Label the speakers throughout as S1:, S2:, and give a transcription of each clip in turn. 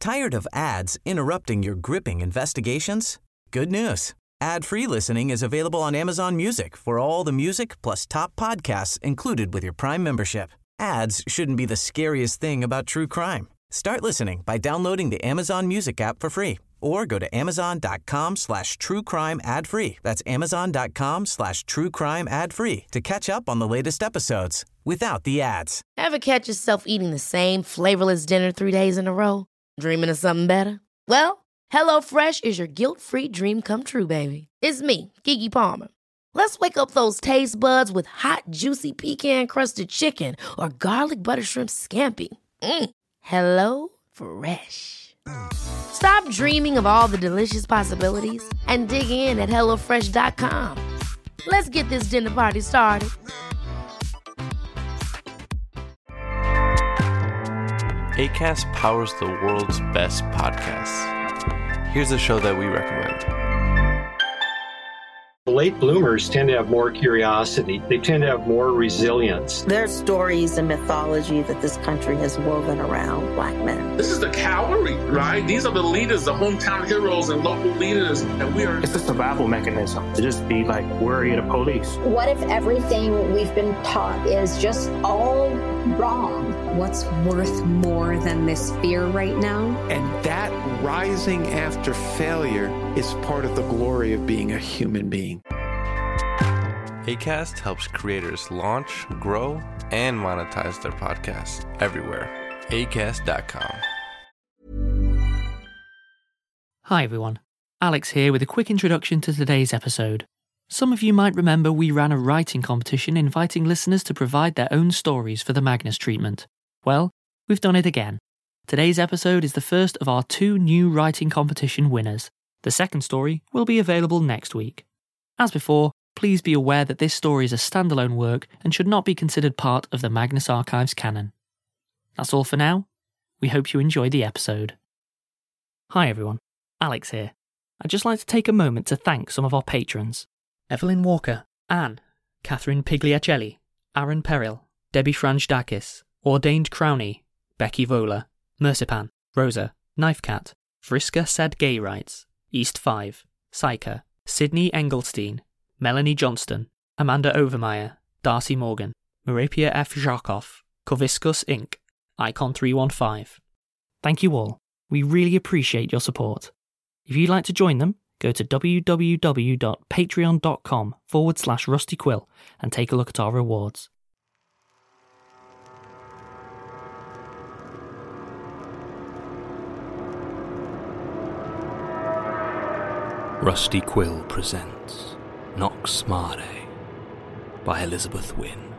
S1: Tired of ads interrupting your gripping investigations? Good news. Ad-free listening is available on Amazon Music for all the music plus top podcasts included with your Prime membership. Ads shouldn't be the scariest thing about true crime. Start listening by downloading the Amazon Music app for free or go to amazon.com/truecrime ad-free. That's amazon.com/truecrime ad-free to catch up on the latest episodes without the ads.
S2: Ever catch yourself eating the same flavorless dinner 3 days in a row? Dreaming of something better? Well, HelloFresh is your guilt-free dream come true, baby. It's me, Keke Palmer. Let's wake up those taste buds with hot, juicy pecan-crusted chicken or garlic butter shrimp scampi. Hello Fresh. Stop dreaming of all the delicious possibilities and dig in at HelloFresh.com. Let's get this dinner party started.
S3: Acast powers the world's best podcasts. Here's a show that we recommend.
S4: Late bloomers tend to have more curiosity. They tend to have more resilience.
S5: There's stories and mythology that this country has woven around Black men.
S6: This is the cavalry, right? These are the leaders, the hometown heroes and local leaders. And we are...
S7: It's a survival mechanism to just be like worry of the police.
S8: What if everything we've been taught is just all wrong?
S9: What's worth more than this fear right now?
S10: And that rising after failure is part of the glory of being a human being.
S3: Acast helps creators launch, grow, and monetize their podcasts everywhere. Acast.com.
S11: Hi everyone, Alex here with a quick introduction to today's episode. Some of you might remember we ran a writing competition inviting listeners to provide their own stories for the Magnus treatment. Well, we've done it again. Today's episode is the first of our 2 new writing competition winners. The second story will be available next week. As before, please be aware that this story is a standalone work and should not be considered part of the Magnus Archives canon. That's all for now. We hope you enjoy the episode. Hi everyone, Alex here. I'd just like to take a moment to thank some of our patrons. Evelyn Walker, Anne, Catherine Pigliacelli, Aaron Peril, Debbie Franjdakis, Ordained Crowney, Becky Vola, Mercipan, Rosa, Knifecat, Vriska Said Gay Rights, East 5, Psycha, Sydney Engelstein, Melanie Johnston, Amanda Overmeyer, Darcy Morgan, Marapia F. Jarkov, Koviskus Inc., Icon 315. Thank you all. We really appreciate your support. If you'd like to join them, go to www.patreon.com/rustyquill and take a look at our rewards.
S12: Rusty Quill presents Nox Mare by Elizabeth Wynne.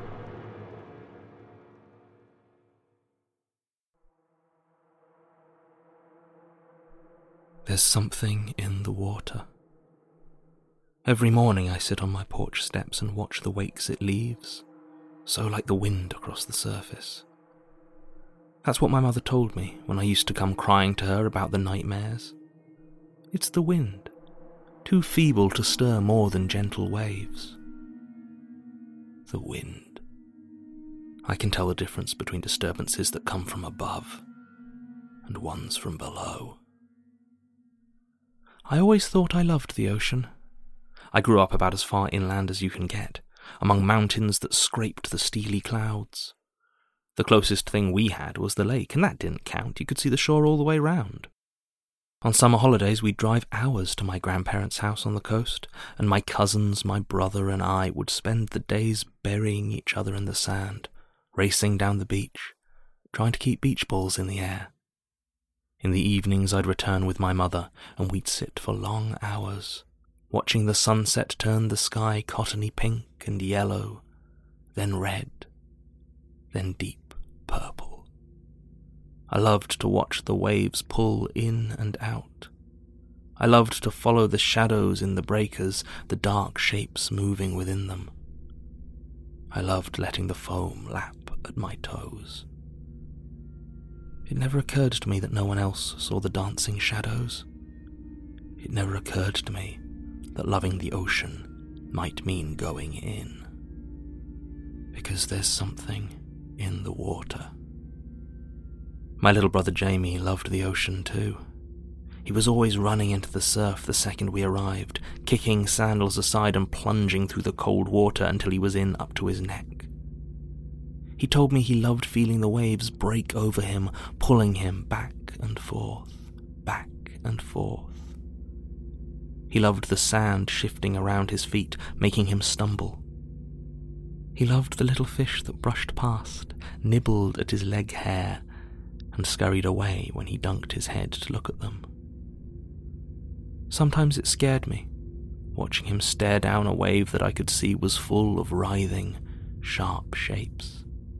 S12: There's something in the water. Every morning I sit on my porch steps and watch the wakes it leaves, so like the wind across the surface. That's what my mother told me when I used to come crying to her about the nightmares. It's the wind, too feeble to stir more than gentle waves. The wind. I can tell the difference between disturbances that come from above and ones from below. I always thought I loved the ocean. I grew up about as far inland as you can get, among mountains that scraped the steely clouds. The closest thing we had was the lake, and that didn't count. You could see the shore all the way round. On summer holidays, we'd drive hours to my grandparents' house on the coast, and my cousins, my brother, and I would spend the days burying each other in the sand, racing down the beach, trying to keep beach balls in the air. In the evenings, I'd return with my mother, and we'd sit for long hours, watching the sunset turn the sky cottony pink and yellow, then red, then deep purple. I loved to watch the waves pull in and out. I loved to follow the shadows in the breakers, the dark shapes moving within them. I loved letting the foam lap at my toes. It never occurred to me that no one else saw the dancing shadows. It never occurred to me that loving the ocean might mean going in. Because there's something in the water. My little brother Jamie loved the ocean too. He was always running into the surf the second we arrived, kicking sandals aside and plunging through the cold water until he was in up to his neck. He told me he loved feeling the waves break over him, pulling him back and forth, back and forth. He loved the sand shifting around his feet, making him stumble. He loved the little fish that brushed past, nibbled at his leg hair, and scurried away when he dunked his head to look at them. Sometimes it scared me, watching him stare down a wave that I could see was full of writhing, sharp shapes.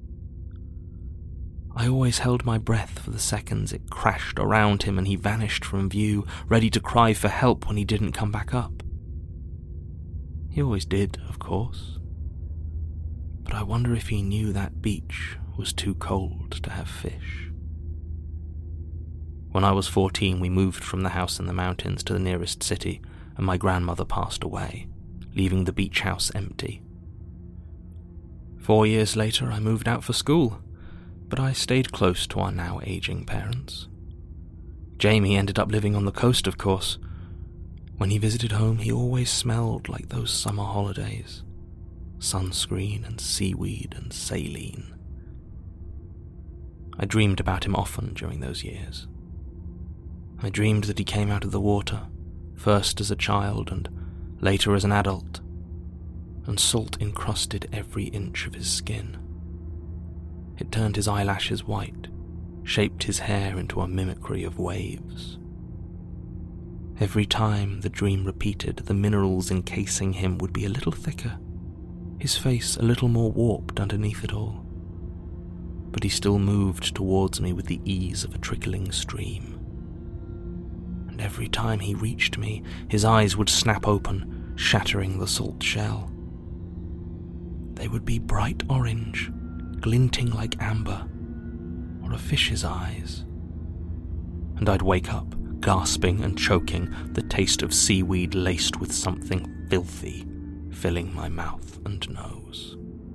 S12: I always held my breath for the seconds it crashed around him and he vanished from view, ready to cry for help when he didn't come back up. He always did, of course. But I wonder if he knew that beach was too cold to have fish. When I was 14, we moved from the house in the mountains to the nearest city, and my grandmother passed away, leaving the beach house empty. 4 years later, I moved out for school, but I stayed close to our now aging parents. Jamie ended up living on the coast, of course. When he visited home, he always smelled like those summer holidays. Sunscreen and seaweed and saline. I dreamed about him often during those years. I dreamed that he came out of the water, first as a child and later as an adult, and salt encrusted every inch of his skin. It turned his eyelashes white, shaped his hair into a mimicry of waves. Every time the dream repeated, the minerals encasing him would be a little thicker, his face a little more warped underneath it all. But he still moved towards me with the ease of a trickling stream. And every time he reached me, his eyes would snap open, shattering the salt shell. They would be bright orange, glinting like amber, or a fish's eyes. And I'd wake up, gasping and choking, the taste of seaweed laced with something filthy filling my mouth and nose.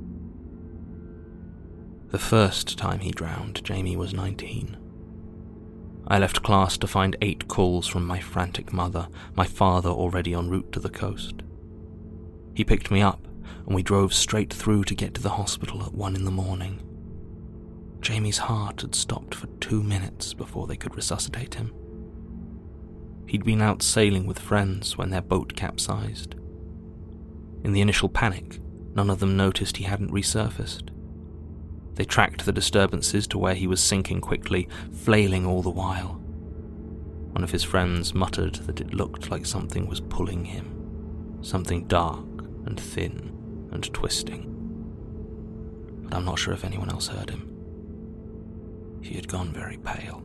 S12: The first time he drowned, Jamie was 19. I left class to find 8 calls from my frantic mother, my father already en route to the coast. He picked me up, and we drove straight through to get to the hospital at 1 a.m. Jamie's heart had stopped for 2 minutes before they could resuscitate him. He'd been out sailing with friends when their boat capsized. In the initial panic, none of them noticed he hadn't resurfaced. They tracked the disturbances to where he was sinking quickly, flailing all the while. One of his friends muttered that it looked like something was pulling him, something dark and thin and twisting. But I'm not sure if anyone else heard him. He had gone very pale.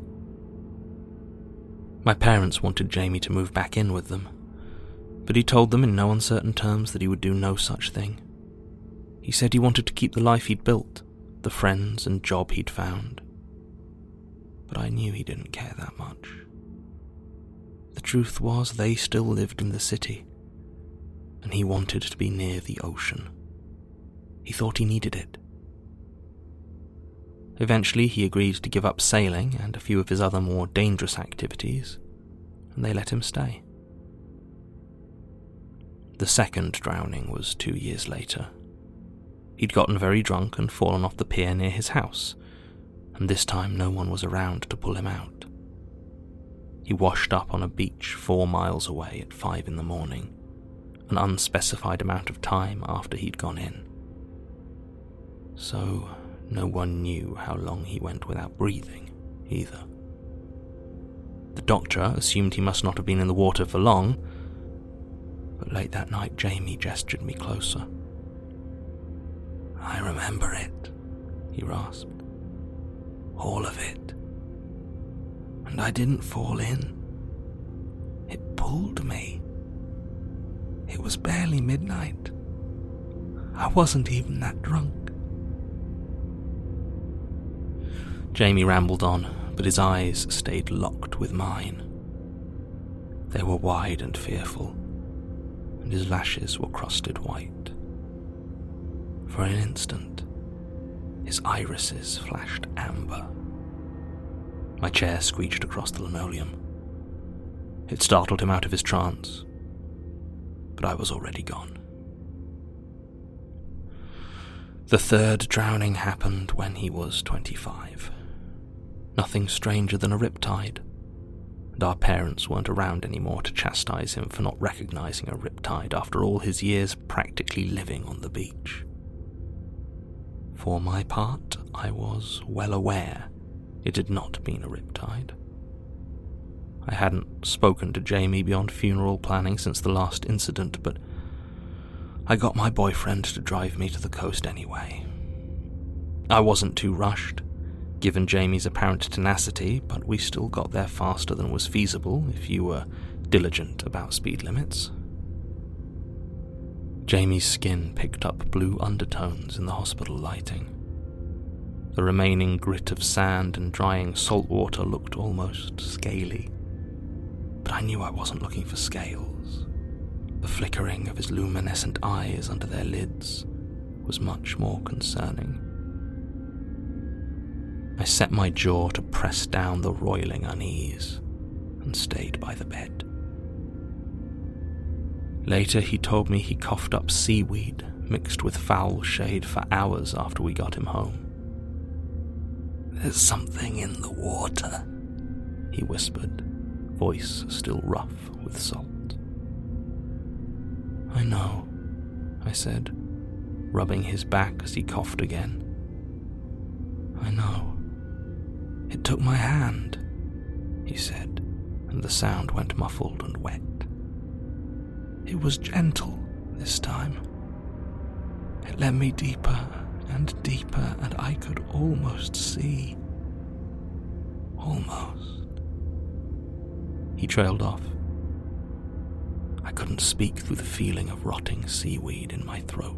S12: My parents wanted Jamie to move back in with them, but he told them in no uncertain terms that he would do no such thing. He said he wanted to keep the life he'd built, the friends and job he'd found. But I knew he didn't care that much. The truth was, they still lived in the city, and he wanted to be near the ocean. He thought he needed it. Eventually, he agreed to give up sailing and a few of his other more dangerous activities, and they let him stay. The second drowning was 2 years later. He'd gotten very drunk and fallen off the pier near his house, and this time no one was around to pull him out. He washed up on a beach 4 miles away at 5 a.m, an unspecified amount of time after he'd gone in. So no one knew how long he went without breathing, either. The doctor assumed he must not have been in the water for long, but late that night Jamie gestured me closer. "I remember it," he rasped. "All of it. And I didn't fall in. It pulled me. It was barely midnight. I wasn't even that drunk." Jamie rambled on, but his eyes stayed locked with mine. They were wide and fearful, and his lashes were crusted white. For an instant, his irises flashed amber. My chair screeched across the linoleum. It startled him out of his trance, but I was already gone. The third drowning happened when he was 25. Nothing stranger than a riptide, and our parents weren't around anymore to chastise him for not recognizing a riptide after all his years practically living on the beach. For my part, I was well aware it had not been a riptide. I hadn't spoken to Jamie beyond funeral planning since the last incident, but I got my boyfriend to drive me to the coast anyway. I wasn't too rushed, given Jamie's apparent tenacity, but we still got there faster than was feasible if you were diligent about speed limits. Jamie's skin picked up blue undertones in the hospital lighting. The remaining grit of sand and drying salt water looked almost scaly, but I knew I wasn't looking for scales. The flickering of his luminescent eyes under their lids was much more concerning. I set my jaw to press down the roiling unease and stayed by the bed. Later he told me he coughed up seaweed mixed with foul shade for hours after we got him home. "There's something in the water," he whispered, voice still rough with salt. "I know," I said, rubbing his back as he coughed again. "I know. It took my hand," he said, and the sound went muffled and wet. "It was gentle this time. It led me deeper and deeper, and I could almost see. Almost." He trailed off. I couldn't speak through the feeling of rotting seaweed in my throat.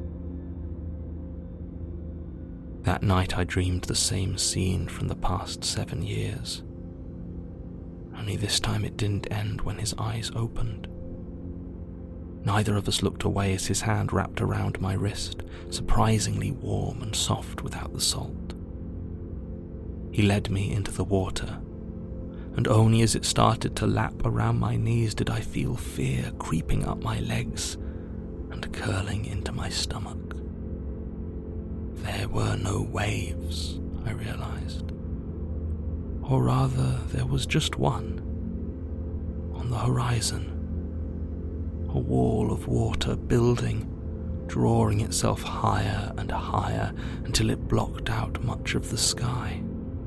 S12: That night I dreamed the same scene from the past 7 years. Only this time it didn't end when his eyes opened. Neither of us looked away as his hand wrapped around my wrist, surprisingly warm and soft without the salt. He led me into the water, and only as it started to lap around my knees did I feel fear creeping up my legs and curling into my stomach. There were no waves, I realized. Or rather, there was just one. On the horizon. A wall of water building, drawing itself higher and higher until it blocked out much of the sky.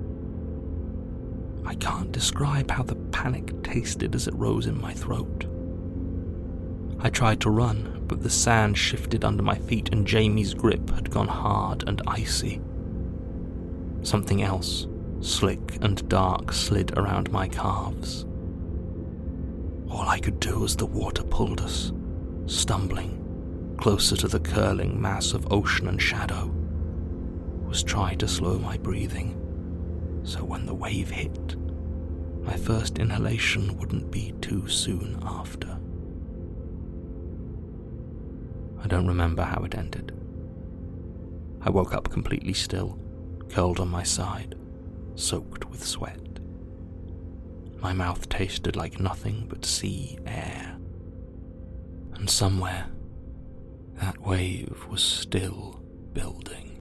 S12: I can't describe how the panic tasted as it rose in my throat. I tried to run, but the sand shifted under my feet and Jamie's grip had gone hard and icy. Something else, slick and dark, slid around my calves. All I could do as the water pulled us, stumbling closer to the curling mass of ocean and shadow, was try to slow my breathing, so when the wave hit, my first inhalation wouldn't be too soon after. I don't remember how it ended. I woke up completely still, curled on my side, soaked with sweat. My mouth tasted like nothing but sea air. And somewhere, that wave was still building.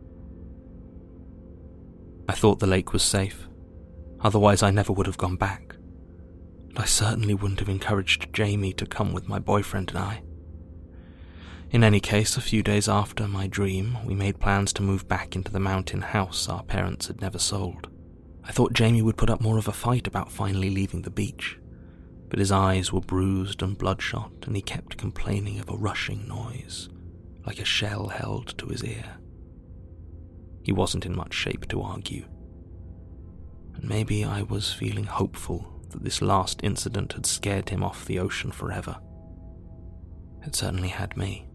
S12: I thought the lake was safe, otherwise I never would have gone back. And I certainly wouldn't have encouraged Jamie to come with my boyfriend and I. In any case, a few days after my dream, we made plans to move back into the mountain house our parents had never sold. I thought Jamie would put up more of a fight about finally leaving the beach, but his eyes were bruised and bloodshot and he kept complaining of a rushing noise, like a shell held to his ear. He wasn't in much shape to argue. And maybe I was feeling hopeful that this last incident had scared him off the ocean forever. It certainly had me.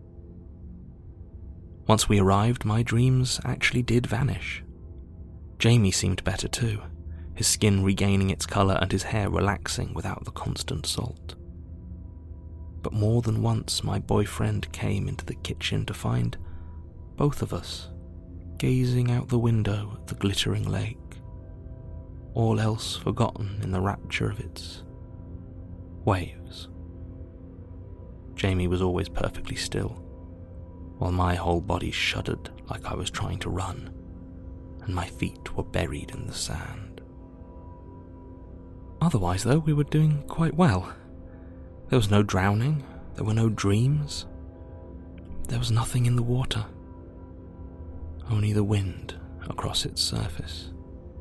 S12: Once we arrived, my dreams actually did vanish. Jamie seemed better too, his skin regaining its colour and his hair relaxing without the constant salt. But more than once my boyfriend came into the kitchen to find both of us gazing out the window at the glittering lake. all else forgotten in the rapture of its waves. Jamie was always perfectly still, while my whole body shuddered like I was trying to run, and my feet were buried in the sand. Otherwise, though, we were doing quite well. There was no drowning, there were no dreams, there was nothing in the water, only the wind across its surface.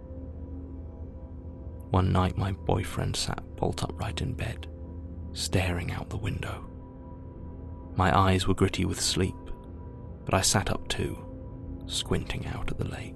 S12: One night my boyfriend sat bolt upright in bed, staring out the window. My eyes were gritty with sleep, but I sat up too, squinting out at the lake.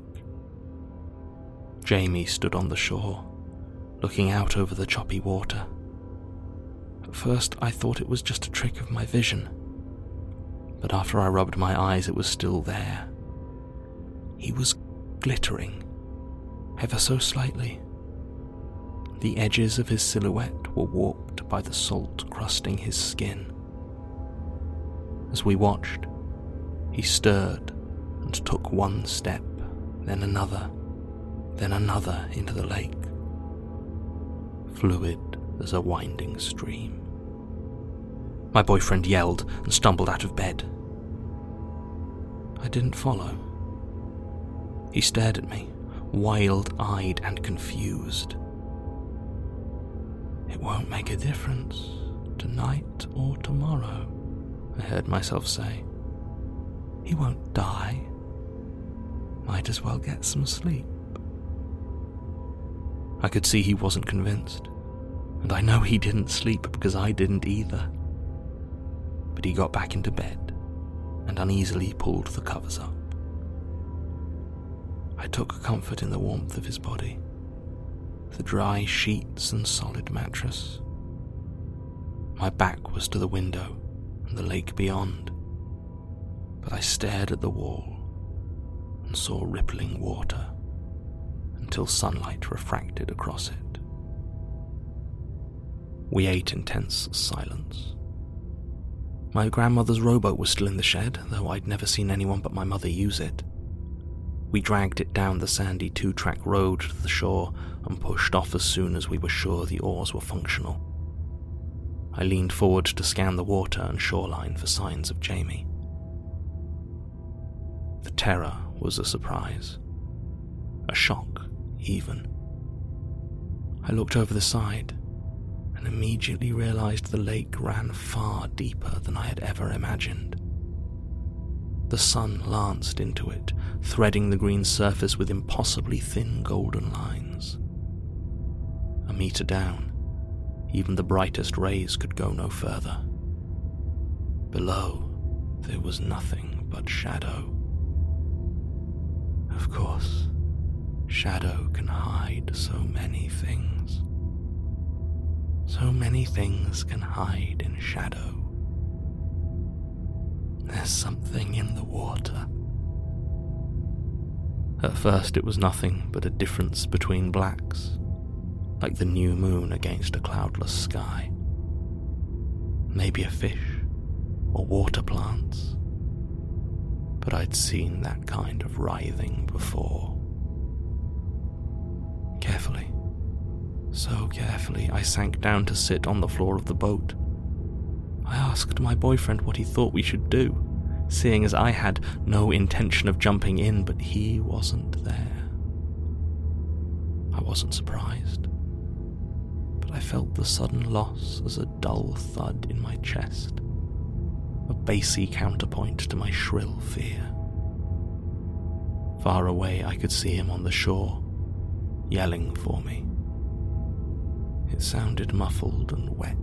S12: Jamie stood on the shore, looking out over the choppy water. At first I thought it was just a trick of my vision, but after I rubbed my eyes it was still there. He was glittering, ever so slightly. The edges of his silhouette were warped by the salt crusting his skin. As we watched, he stirred and took one step, then another into the lake, fluid as a winding stream. My boyfriend yelled and stumbled out of bed. I didn't follow. He stared at me, wild-eyed and confused. "It won't make a difference, tonight or tomorrow," I heard myself say. "He won't die. Might as well get some sleep." I could see he wasn't convinced, and I know he didn't sleep because I didn't either. But he got back into bed and uneasily pulled the covers up. I took comfort in the warmth of his body, the dry sheets and solid mattress. My back was to the window and the lake beyond, but I stared at the wall and saw rippling water until sunlight refracted across it. We ate in tense silence. My grandmother's rowboat was still in the shed, though I'd never seen anyone but my mother use it. We dragged it down the sandy 2-track road to the shore and pushed off as soon as we were sure the oars were functional. I leaned forward to scan the water and shoreline for signs of Jamie. The terror was a surprise. A shock, even. I looked over the side and immediately realized the lake ran far deeper than I had ever imagined. The sun lanced into it, threading the green surface with impossibly thin golden lines. A meter down, even the brightest rays could go no further. Below, there was nothing but shadow. Of course, shadow can hide so many things. So many things can hide in shadow. There's something in the water. At first it was nothing but a difference between blacks, like the new moon against a cloudless sky. Maybe a fish, or water plants. But I'd seen that kind of writhing before. Carefully, so carefully, I sank down to sit on the floor of the boat. I asked my boyfriend what he thought we should do, seeing as I had no intention of jumping in, but he wasn't there. I wasn't surprised, but I felt the sudden loss as a dull thud in my chest, a bassy counterpoint to my shrill fear. Far away I could see him on the shore, yelling for me. It sounded muffled and wet.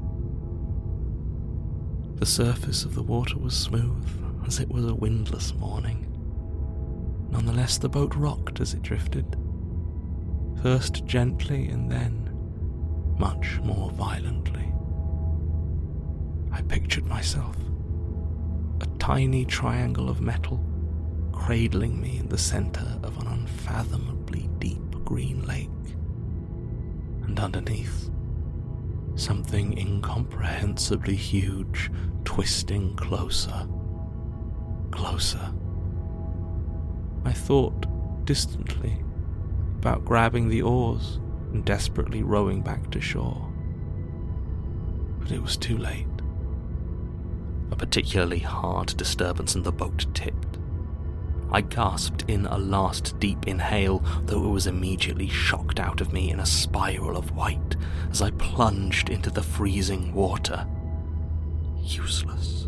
S12: The surface of the water was smooth, as it was a windless morning. Nonetheless, the boat rocked as it drifted, first gently and then much more violently. I pictured myself, a tiny triangle of metal, cradling me in the center of an unfathomably deep green lake, and underneath, something incomprehensibly huge, twisting closer, closer. I thought, distantly, about grabbing the oars and desperately rowing back to shore. But it was too late. A particularly hard disturbance and the boat tipped. I gasped in a last deep inhale, though it was immediately shocked out of me in a spiral of white as I plunged into the freezing water. Useless.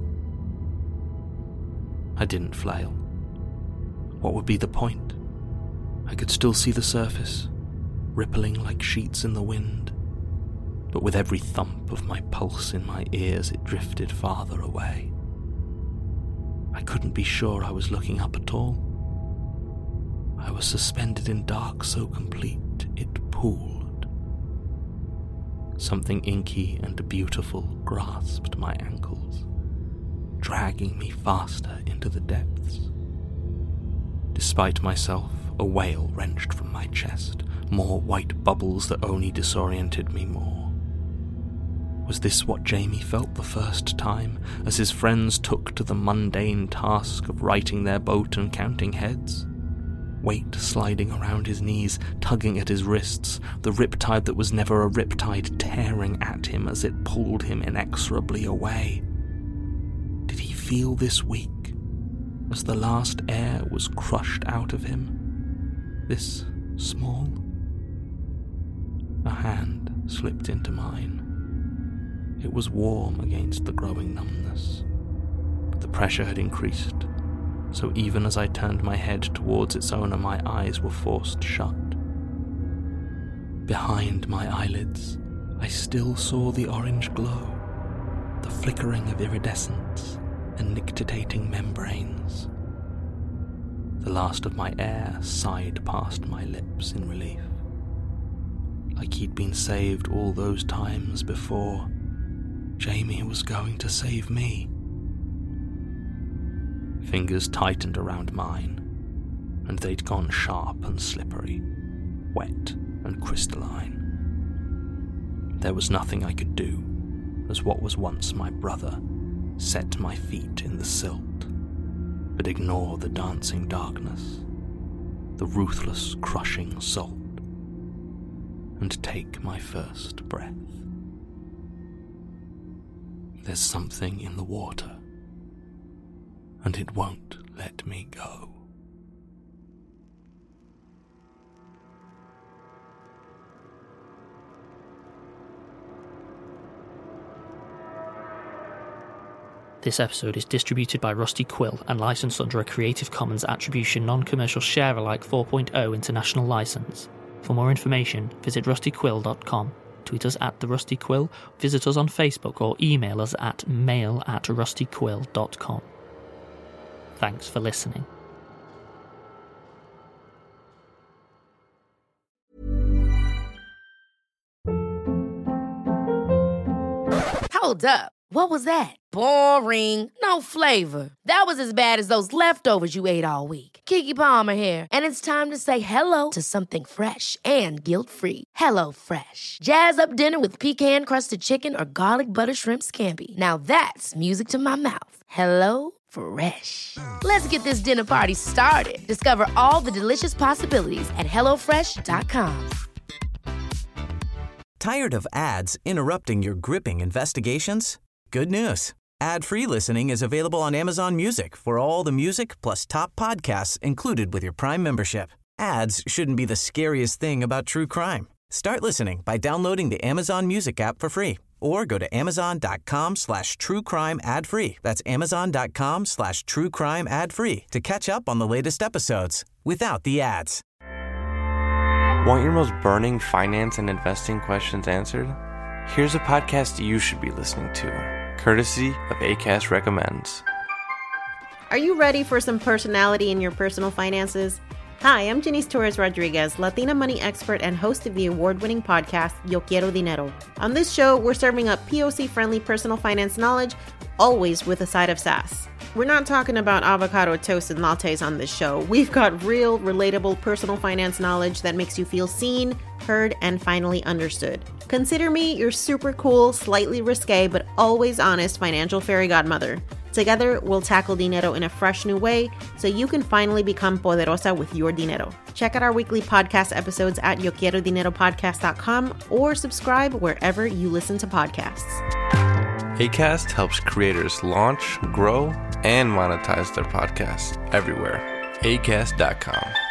S12: I didn't flail. What would be the point? I could still see the surface, rippling like sheets in the wind, but with every thump of my pulse in my ears it drifted farther away. I couldn't be sure I was looking up at all. I was suspended in dark so complete it pooled. Something inky and beautiful grasped my ankles, dragging me faster into the depths. Despite myself, a wail wrenched from my chest, more white bubbles that only disoriented me more. Was this what Jamie felt the first time, as his friends took to the mundane task of righting their boat and counting heads? Weight sliding around his knees, tugging at his wrists, the riptide that was never a riptide tearing at him as it pulled him inexorably away. Did he feel this weak, as the last air was crushed out of him? This small? A hand slipped into mine. It was warm against the growing numbness, but the pressure had increased, so even as I turned my head towards its owner, my eyes were forced shut. Behind my eyelids, I still saw the orange glow, the flickering of iridescence and nictitating membranes. The last of my air sighed past my lips in relief, like he'd been saved all those times before. Jamie was going to save me. Fingers tightened around mine, and they'd gone sharp and slippery, wet and crystalline. There was nothing I could do, as what was once my brother set my feet in the silt, but ignore the dancing darkness, the ruthless crushing salt, and take my first breath. There's something in the water, and it won't let me go.
S11: This episode is distributed by Rusty Quill and licensed under a Creative Commons Attribution Non-Commercial Share-alike 4.0 international license. For more information, visit rustyquill.com. Tweet us at TheRustyQuill, visit us on Facebook, or email us at mail@rustyquill.com. Thanks for listening.
S2: Hold up. What was that? Boring. No flavor. That was as bad as those leftovers you ate all week. Keke Palmer here, and it's time to say hello to something fresh and guilt-free. HelloFresh. Jazz up dinner with pecan-crusted chicken or garlic butter shrimp scampi. Now that's music to my mouth. HelloFresh. Let's get this dinner party started. Discover all the delicious possibilities at HelloFresh.com.
S1: Tired of ads interrupting your gripping investigations? Good news. Ad-free listening is available on Amazon Music for all the music plus top podcasts included with your Prime membership. Ads shouldn't be the scariest thing about true crime. Start listening by downloading the Amazon Music app for free or go to amazon.com/truecrime ad-free. That's amazon.com/truecrime ad-free to catch up on the latest episodes without the ads.
S3: Want your most burning finance and investing questions answered? Here's a podcast you should be listening to, courtesy of Acast Recommends.
S13: Are you ready for some personality in your personal finances? Hi, I'm Janice Torres Rodriguez, Latina money expert and host of the award-winning podcast, Yo Quiero Dinero. On this show, we're serving up POC-friendly personal finance knowledge, always with a side of sass. We're not talking about avocado toast and lattes on this show. We've got real, relatable personal finance knowledge that makes you feel seen, heard, and finally understood. Consider me your super cool, slightly risque, but always honest financial fairy godmother. Together, we'll tackle dinero in a fresh new way so you can finally become poderosa with your dinero. Check out our weekly podcast episodes at YoQuieroDineroPodcast.com or subscribe wherever you listen to podcasts.
S3: Acast helps creators launch, grow, and monetize their podcasts everywhere. Acast.com.